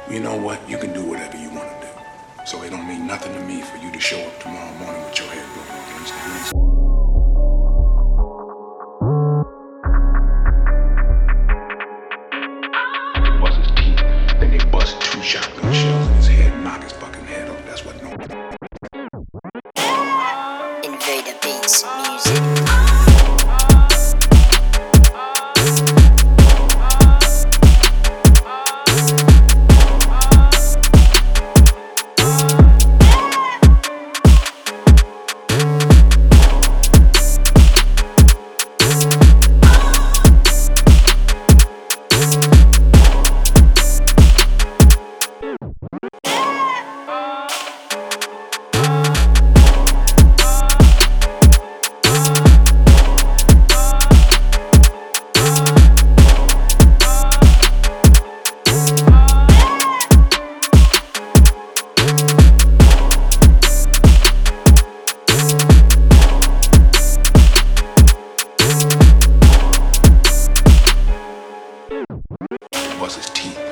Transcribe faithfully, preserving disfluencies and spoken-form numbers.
you know what? You can do whatever you want to do. So it don't mean nothing to me for you to show up tomorrow morning with your head blown off. You understand? They bust his teeth, then they bust two shotgun shells in his head, knock his fucking head off. That's what no. Invader Beats Music. Bust his teeth.